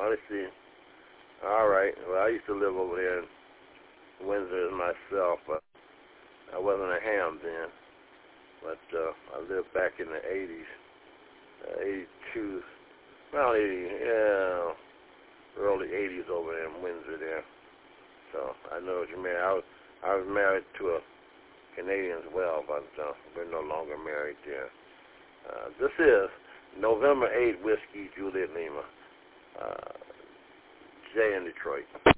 let's see. All right. Well, I used to live over there in Windsor myself, but I wasn't a ham then. But I lived back in the 80s, 82, around 80, yeah, early 80s over there in Windsor there. So I know what you mean. I was married to a Canadian as well, but we're no longer married there. This is November 8 Whiskey Juliet Lima, Jay in Detroit.